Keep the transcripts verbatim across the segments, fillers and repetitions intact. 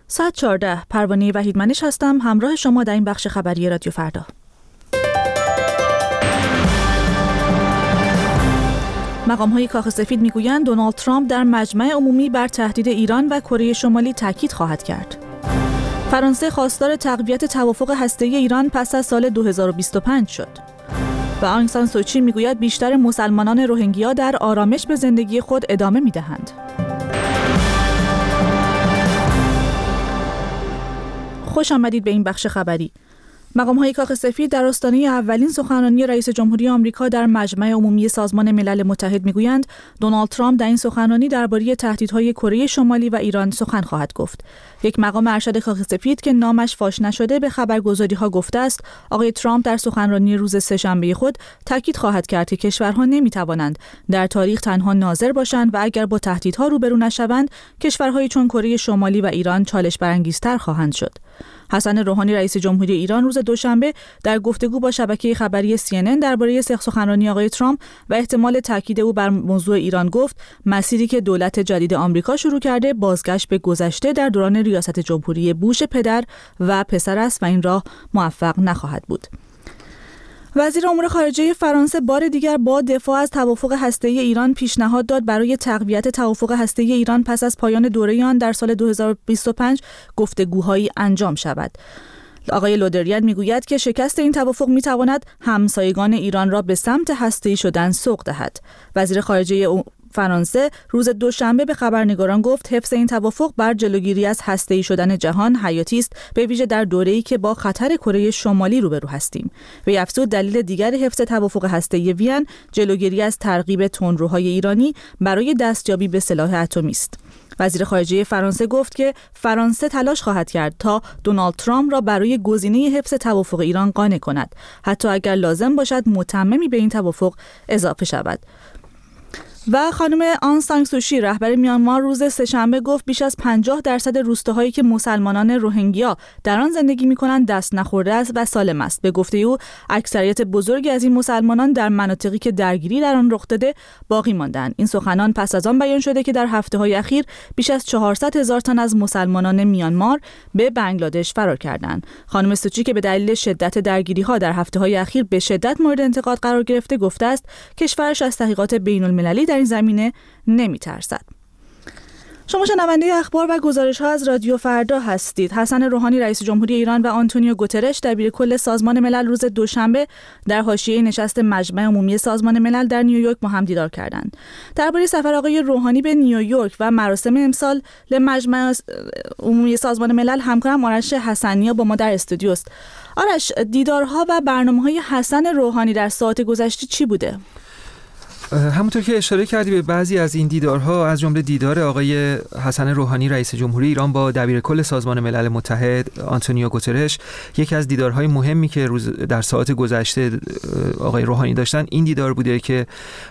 ساعت چهارده، پروانه وحیدمنش هستم، همراه شما در این بخش خبری رادیو فردا. مقام‌های کاخ سفید میگویند دونالد ترامپ در مجمع عمومی بر تهدید ایران و کره شمالی تاکید خواهد کرد. فرانسه خواستار تقویت توافق هسته‌ای ایران پس از سال دو هزار و بیست و پنج شد. و آنگ سان سوچی میگوید بیشتر مسلمانان روهینگیا در آرامش به زندگی خود ادامه میدهند. خوش آمدید به این بخش خبری. مقام‌های کاخ سفید در آستانه اولین سخنرانی رئیس جمهوری آمریکا در مجمع عمومی سازمان ملل متحد میگویند دونالد ترامپ در این سخنرانی درباره تهدیدهای کره شمالی و ایران سخن خواهد گفت. یک مقام ارشد کاخ سفید که نامش فاش نشده به خبرگزاری‌ها گفته است آقای ترامپ در سخنرانی روز سه‌شنبه خود تاکید خواهد کرد که کشورها نمی‌توانند در تاریخ تنها ناظر باشند و اگر با تهدیدها روبرو نشوند کشورهای چون کره شمالی و ایران چالش برانگیزتر خواهند شد. حسن روحانی رئیس جمهوری ایران روز دوشنبه در گفتگو با شبکه خبری سی ان ان درباره سخنرانی آقای ترامپ و احتمال تاکید او بر موضوع ایران گفت مسیری که دولت جدید آمریکا شروع کرده بازگشت به گذشته در دوران ریاست جمهوری بوش پدر و پسر است و این راه موفق نخواهد بود. وزیر امور خارجه فرانسه بار دیگر با دفاع از توافق هسته‌ای ایران پیشنهاد داد برای تقویت توافق هسته‌ای ایران پس از پایان دوره آن در سال دو هزار و بیست و پنج گفتگوهایی انجام شود. آقای لودریان میگوید که شکست این توافق میتواند همسایگان ایران را به سمت هسته‌ای شدن سوق دهد. وزیر خارجه فرانسه روز دوشنبه به خبرنگاران گفت حفظ این توافق بر جلوگیری از هسته‌ای شدن جهان حیاتی است، به ویژه در دوره‌ای که با خطر کره شمالی روبرو هستیم. وی افزود دلیل دیگر حفظ توافق هسته‌ای وین جلوگیری از ترغیب تندروهای ایرانی برای دستیابی به سلاح اتمی است. وزیر خارجه فرانسه گفت که فرانسه تلاش خواهد کرد تا دونالد ترامپ را برای گزینه حفظ توافق ایران قانع کند، حتی اگر لازم باشد متممی به این توافق اضافه شود. و خانم آنگ سان سوچی رهبر میانمار روز سه‌شنبه گفت بیش از پنجاه درصد روستاهایی که مسلمانان روهینگیا در آن زندگی می‌کنند دست نخورده است و سالم است. به گفته او اکثریت بزرگی از این مسلمانان در مناطقی که درگیری در آن رخ داده باقی ماندند. این سخنان پس از آن بیان شده که در هفته‌های اخیر بیش از چهارصد هزار تن از مسلمانان میانمار به بنگلادش فرار کردند. خانم سوچی که به دلیل شدت درگیری‌ها در هفته‌های اخیر به شدت مورد انتقاد قرار گرفته گفته است کشورش از تحقیقات بین‌المللی در این زمینه نمی‌ترسد. شما شنونده اخبار و گزارش‌ها از رادیو فردا هستید. حسن روحانی رئیس جمهوری ایران و آنتونیو گوترش دبیرکل سازمان ملل روز دوشنبه در حاشیه نشست مجمع عمومی سازمان ملل در نیویورک با هم دیدار کردند. درباره سفر آقای روحانی به نیویورک و مراسم امسال مجمع عمومی سازمان ملل همکارم آرش حسنیا با ما در استودیو است. آرش، دیدارها و برنامه‌های حسن روحانی در ساعات گذشته چی بوده؟ همونطور که اشاره کردی به بعضی از این دیدارها از جمله دیدار آقای حسن روحانی رئیس جمهوری ایران با دبیرکل سازمان ملل متحد آنتونیو گوترش، یکی از دیدارهای مهمی که روز در ساعات گذشته آقای روحانی داشتن این دیدار بوده که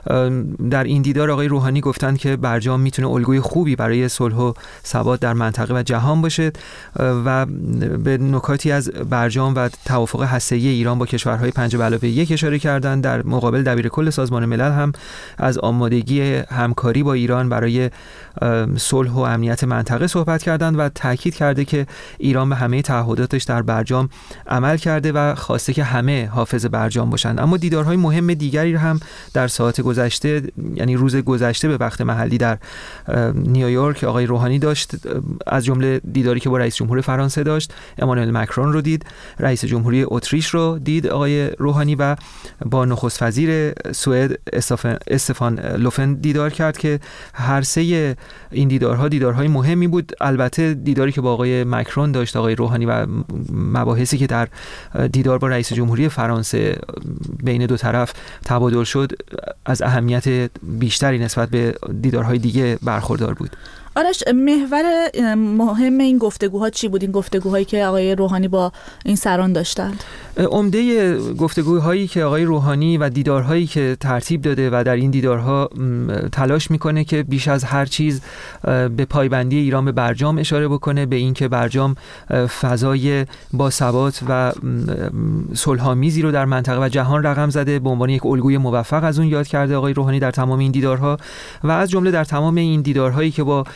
در این دیدار آقای روحانی گفتن که برجام میتونه الگوی خوبی برای صلح و ثبات در منطقه و جهان باشه و به نکاتی از برجام و توافق هسته‌ای ایران با کشورهای پنج به علاوه یک اشاره کردن. در مقابل دبیرکل سازمان ملل هم از آمادگی همکاری با ایران برای صلح و امنیت منطقه صحبت کردند و تاکید کرده که ایران به همه تعهداتش در برجام عمل کرده و خواسته که همه حافظ برجام باشند. اما دیدارهای مهم دیگری هم در ساعات گذشته، یعنی روز گذشته به وقت محلی در نیویورک آقای روحانی داشت، از جمله دیداری که با رئیس جمهور فرانسه داشت، امانوئل مکرون رو دید، رئیس جمهوری اتریش رو دید آقای روحانی و با نخست وزیر سوئد استفان لوفن دیدار کرد که هر سه این دیدارها دیدارهای مهمی بود. البته دیداری که با آقای مکرون داشت آقای روحانی و مباحثی که در دیدار با رئیس جمهوری فرانسه بین دو طرف تبادل شد از اهمیت بیشتری نسبت به دیدارهای دیگه برخوردار بود. آرش، محور مهم این گفتگوها چی بود؟ این گفتگوهایی که آقای روحانی با این سران داشتند؟ عمده گفتگوهایی که آقای روحانی و دیدارهایی که ترتیب داده و در این دیدارها تلاش میکنه که بیش از هر چیز به پایبندی ایران به برجام اشاره بکنه، به این که برجام فضای باثبات و صلح‌آمیزی رو در منطقه و جهان رقم زده، به عنوان یک الگوی موفق از اون یاد کرده آقای روحانی در تمام این دیدارها و از جمله در تمام این دیدارهایی که با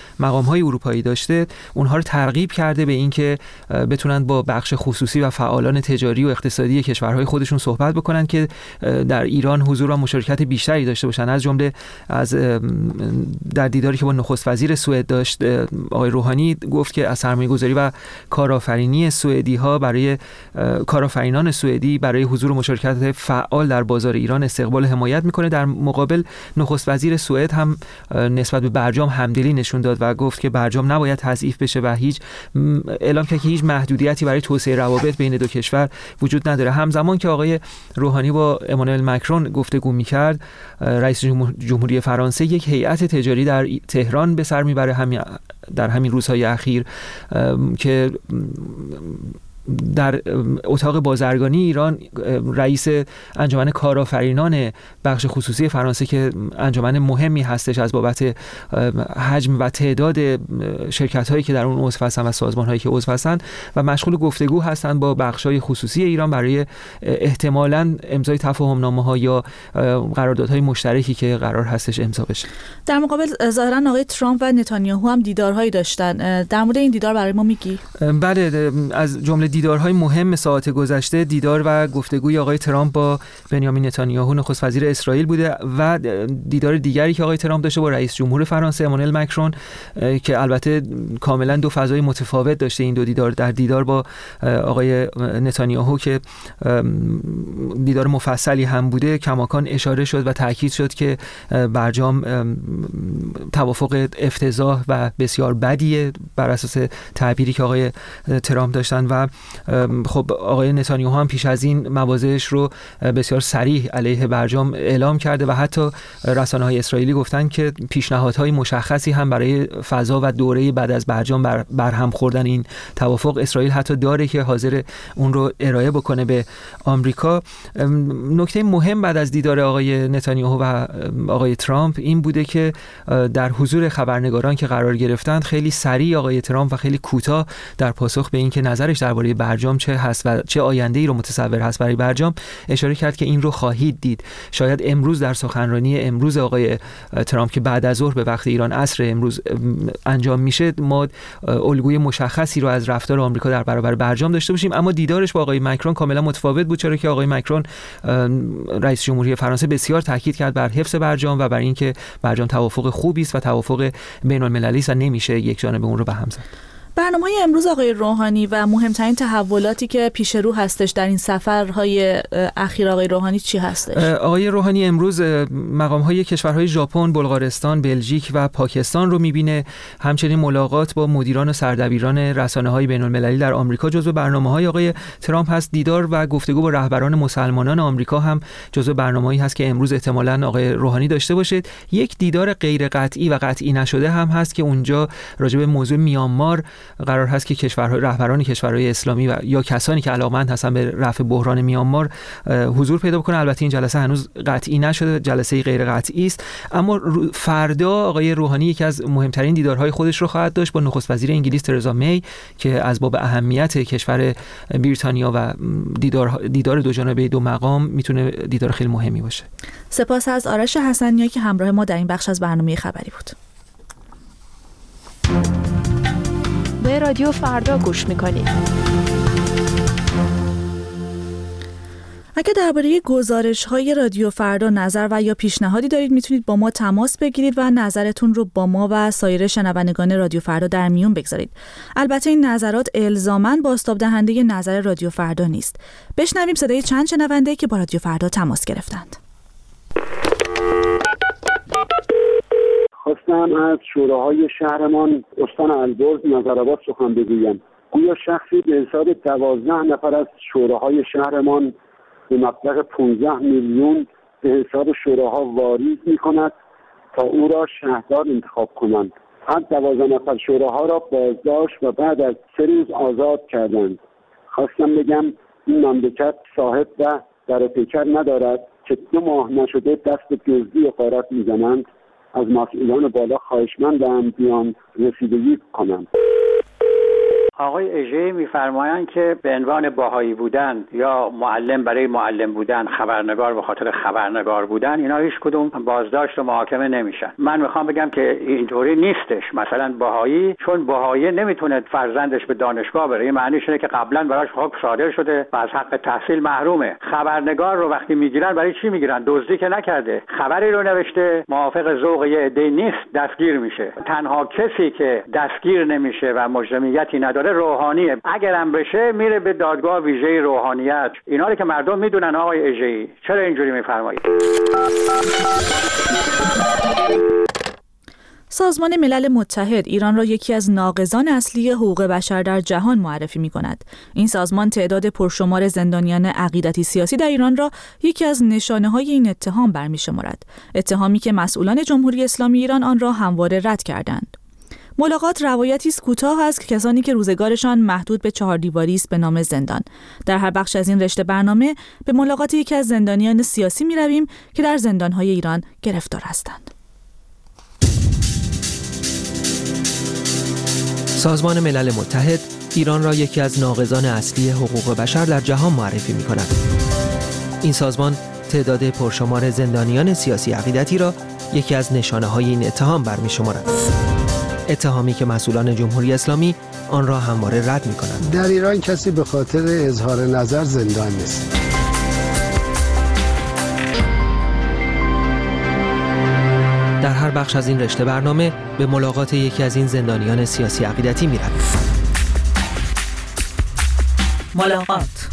مقام‌های اروپایی داشته اونها رو ترغیب کرده به اینکه بتونن با بخش خصوصی و فعالان تجاری و اقتصادی کشورهای خودشون صحبت بکنن که در ایران حضور و مشارکت بیشتری داشته باشن. از جمله از در دیداری که با نخست وزیر سوئد داشت آقای روحانی گفت که از سرمایه‌گذاری و کارآفرینی سوئدی‌ها برای کارآفرینان سوئدی برای حضور و مشارکت فعال در بازار ایران استقبال حمایت میکنه. در مقابل نخست وزیر سوئد هم نسبت به برجام همدلی نشون داد و گفت که برجام نباید تضعیف بشه و هیچ اعلام کرد که هیچ محدودیتی برای توسعه روابط بین دو کشور وجود نداره. همزمان که آقای روحانی با امانوئل مکرون گفتگو میکرد، رئیس جمهوری فرانسه یک هیئت تجاری در تهران به سر میبره همین در همین روزهای اخیر که در اتاق بازرگانی ایران رئیس انجمن کارآفرینان بخش خصوصی فرانسه که انجمن مهمی هستش از بابت حجم و تعداد شرکت‌هایی که در اون عضو هستن و سازمان‌هایی که عضو هستن و مشغول گفتگو هستن با بخش‌های خصوصی ایران برای احتمالاً امضای تفاهم‌نامه‌ها یا قراردادهای مشترکی که قرار هستش امضا بشه. در مقابل ظاهراً آقای ترامپ و نتانیاهو هم دیدارهایی داشتن. در مورد این دیدار برای ما میگی؟ بله، از جمله دیدارهای مهم ساعات گذشته دیدار و گفتگوی آقای ترامپ با بنیامین نتانیاهو نخست وزیر اسرائیل بوده و دیدار دیگری که آقای ترامپ داشته با رئیس جمهور فرانسه امانوئل مکرون که البته کاملا دو فضای متفاوت داشته. این دو دیدار، در دیدار با آقای نتانیاهو که دیدار مفصلی هم بوده، کماکان اشاره شد و تاکید شد که برجام توافق افتضاح و بسیار بدیه بر اساس تعبیری که آقای ترامپ داشتن و خب آقای نتانیاهو هم پیش از این مواضعش رو بسیار صریح علیه برجام اعلام کرده و حتی رسانه‌های اسرائیلی گفتن که پیشنهادهای مشخصی هم برای فضا و دوره بعد از برجام بر برهم خوردن این توافق اسرائیل حتی داره که حاضر اون رو ارائه بکنه به آمریکا. نکته مهم بعد از دیدار آقای نتانیاهو و آقای ترامپ این بوده که در حضور خبرنگاران که قرار گرفتند خیلی سریع آقای ترامپ و خیلی کوتاه در پاسخ به این که نظرش درباره برجام چه هست و چه آینده‌ای رو متصور هست برای برجام اشاره کرد که این رو خواهید دید. شاید امروز در سخنرانی امروز آقای ترامپ که بعد از ظهر به وقت ایران عصر امروز انجام میشه ما الگوی مشخصی رو از رفتار آمریکا در برابر برجام داشته باشیم، اما دیدارش با آقای مکرون کاملا متفاوت بود، چرا که آقای مکرون رئیس جمهوری فرانسه بسیار تاکید کرد بر حفظ برجام و بر اینکه برجام توافق خوبی است و توافق بین‌المللی است و نمیشه یک جانبه اون رو به هم زد. برنامه‌های امروز آقای روحانی و مهمترین تحولاتی که پیش رو هستش در این سفرهای اخیر آقای روحانی چی هستش؟ آقای روحانی امروز مقام‌های کشورهای ژاپن، بلغارستان، بلژیک و پاکستان رو می‌بینه. همچنین ملاقات با مدیران و سردبیران رسانه‌های بین‌المللی در آمریکا جزو برنامه‌های آقای ترامپ هست. دیدار و گفتگو با رهبران مسلمانان آمریکا هم جزو برنامه‌ای هست که امروز احتمالاً آقای روحانی داشته باشه. یک دیدار غیر قطعی و قطعی نشده هم هست که اونجا راجع به موضوع میانمار قرار هست که کشورهای رهبران کشورهای اسلامی و یا کسانی که علاقمند هستن به رفع بحران میانمار حضور پیدا بکنه. البته این جلسه هنوز قطعی نشده، جلسه غیر قطعی است، اما فردا آقای روحانی یکی از مهمترین دیدارهای خودش رو خواهد داشت با نخست وزیر انگلیس ترزا می که از باب اهمیت کشور بریتانیا و دیدار دیدار دو جانبه دو مقام میتونه دیدار خیلی مهمی باشه. سپاس از آرش حسنی‌ها که همراه ما در این بخش از برنامه خبری بود. به رادیو فردا گوش میکنید. اگه درباره گزارش‌های رادیو فردا نظر و یا پیشنهادی دارید میتونید با ما تماس بگیرید و نظرتون رو با ما و سایر شنوندگان رادیو فردا در میون بگذارید. البته این نظرات الزاماً بازتاب دهنده نظر رادیو فردا نیست. بشنویم صدای چند شنونده که با رادیو فردا تماس گرفتند. خواستم از شوراهای شهرمان استان البرز نظرآباد سخن بگویم. گویا شخصی به حساب دوازده نفر از شوراهای شهرمان به مبلغ پانزده میلیون به حساب شوراها واریز می‌کند تا او را شهردار انتخاب کنند. هر دوازده نفر شوراها را بازداشت و بعد از سه روز آزاد کردند. خواستم بگم این مملکت صاحب و در پیکر ندارد که دو ماه نشده دست دزدی و غارت می‌زنند. از مسئولان بالا خواهشمندم بیان رسیدگی کنند. آقای اژه‌ای می‌فرمایند که به عنوان بهایی بودن یا معلم برای معلم بودن، خبرنگار به خاطر خبرنگار بودن، اینا هیچ کدوم بازداشت و محاکمه نمیشن. من میخوام بگم که اینطوری نیستش. مثلا بهایی چون بهایی نمیتونه فرزندش به دانشگاه بره، این معنیش اینه که قبلا براش حکم صادر شده و از حق تحصیل محرومه. خبرنگار رو وقتی میگیرن برای چی میگیرن؟ دزدی که نکرده، خبری رو نوشته، موافق ذوق یه عده نیست، دستگیر میشه. تنها کسی که دستگیر نمیشه و مجرمیتی نداره روحانیه. اگرم بشه میره به دادگاه ویژه روحانیت. اینا رو که مردم میدونن. آقای اژه‌ای چرا اینجوری میفرمایید؟ سازمان ملل متحد ایران را یکی از ناقضان اصلی حقوق بشر در جهان معرفی می کند. این سازمان تعداد پرشمار زندانیان عقیدتی سیاسی در ایران را یکی از نشانه‌های این اتهام برمی شمارد. اتهامی که مسئولان جمهوری اسلامی ایران آن را همواره رد کردند. ملاقات روایتی است کوتاه است که کسانی که روزگارشان محدود به چهار دیواری است به نام زندان. در هر بخش از این رشته برنامه به ملاقات یکی از زندانیان سیاسی می رویم که در زندان‌های ایران گرفتار هستند. سازمان ملل متحد ایران را یکی از ناقضان اصلی حقوق بشر در جهان معرفی می کند. این سازمان تعداد پرشمار زندانیان سیاسی عقیدتی را یکی از نشانه‌های این اتهام برمی شمارد. اتهامی که مسئولان جمهوری اسلامی آن را همواره رد می کنند. در ایران کسی به خاطر اظهار نظر زندان نیست. در هر بخش از این رشته برنامه به ملاقات یکی از این زندانیان سیاسی عقیدتی می رویم. ملاقات.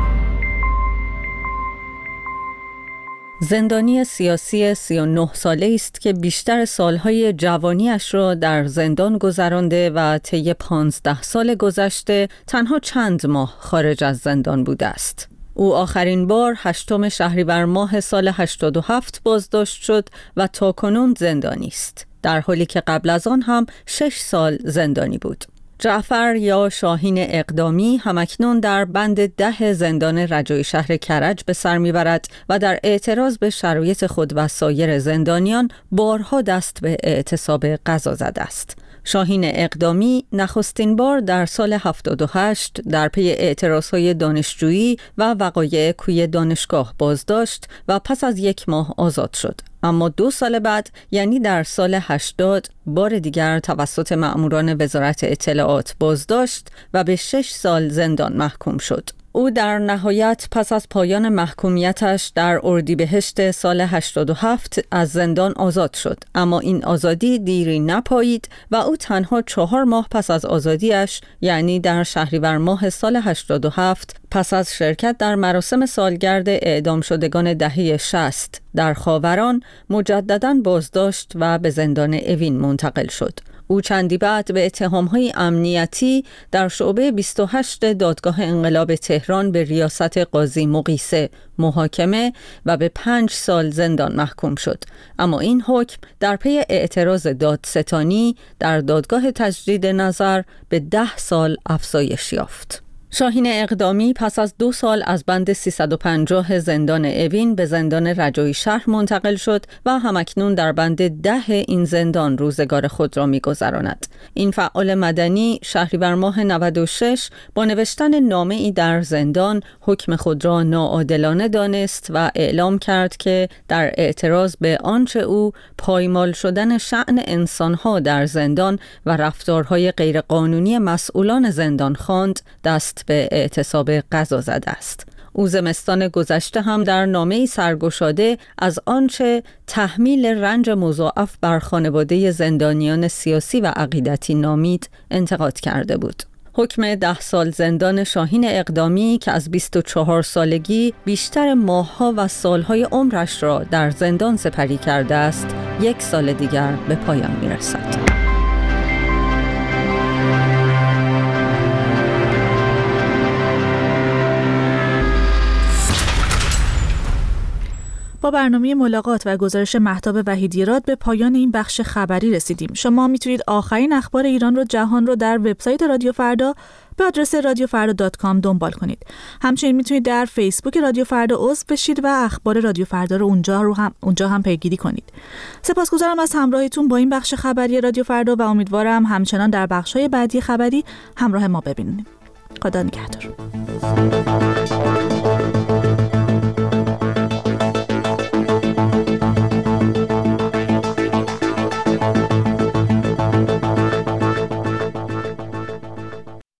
زندانی سیاسی سی و نه ساله است که بیشتر سالهای جوانیش را در زندان گذرانده و طی پانزده سال گذشته تنها چند ماه خارج از زندان بوده است. او آخرین بار هشتم شهریور ماه سال هشتاد و هفت بازداشت شد و تاکنون زندانی است، در حالی که قبل از آن هم شش سال زندانی بود. جعفر یا شاهین اقدامی همکنون در بند ده زندان رجایی شهر کرج به سر میبرد و در اعتراض به شرایط خود و سایر زندانیان بارها دست به اعتصاب قضا زده است. شاهین اقدامی نخستین بار در سال هفتاد و هشت در پی اعتراضهای دانشجویی و وقایع کوی دانشگاه بازداشت و پس از یک ماه آزاد شد. اما دو سال بعد، یعنی در سال هشتاد، بار دیگر توسط مأموران وزارت اطلاعات بازداشت و به شش سال زندان محکوم شد. او در نهایت پس از پایان محکومیتش در اردیبهشت سال هشتاد و هفت از زندان آزاد شد، اما این آزادی دیری نپایید و او تنها چهار ماه پس از آزادیش، یعنی در شهریور ماه سال هشتاد و هفت، پس از شرکت در مراسم سالگرد اعدام شدگان دهه شصت در خاوران، مجدداً بازداشت و به زندان اوین منتقل شد. او چندی بعد به اتهام‌های امنیتی در شعبه بیست و هشت دادگاه انقلاب تهران به ریاست قاضی مقیسه محاکمه و به پنج سال زندان محکوم شد. اما این حکم در پی اعتراض دادستانی در دادگاه تجدید نظر به ده سال افزایش یافت. شاهین اقدامی پس از دو سال از بند سیصد و پنجاه زندان اوین به زندان رجایی شهر منتقل شد و همکنون در بند ده این زندان روزگار خود را می‌گذراند. این فعال مدنی شهریور ماه نود و شش با نوشتن نامه‌ای در زندان حکم خود را ناعادلانه دانست و اعلام کرد که در اعتراض به آنچه او پایمال شدن شأن انسان‌ها در زندان و رفتارهای غیرقانونی مسئولان زندان خواند، دست به اعتصاب قضا زده است. او زمستان گذشته هم در نامه‌ای سرگشاده از آنچه تحمیل رنج مضاعف بر خانواده زندانیان سیاسی و عقیدتی نامید انتقاد کرده بود. حکم ده سال زندان شاهین اقدامی که از بیست و چهار سالگی بیشتر ماه‌ها و سالهای عمرش را در زندان سپری کرده است، یک سال دیگر به پایان می‌رسد. با با برنامه ملاقات و گزارش مهتاب وحیدی‌راد به پایان این بخش خبری رسیدیم. شما میتونید آخرین اخبار ایران رو جهان رو در وبسایت رادیو فردا به آدرس رادیو فردا دات کام دنبال کنید. همچنین میتونید در فیسبوک رادیو فردا عضو بشید و اخبار رادیو فردا رو اونجا رو هم اونجا هم پیگیری کنید. سپاسگزارم از همراهیتون با این بخش خبری رادیو فردا و امیدوارم همچنان در بخش‌های بعدی خبری همراه ما ببینید. خدا نگهدار.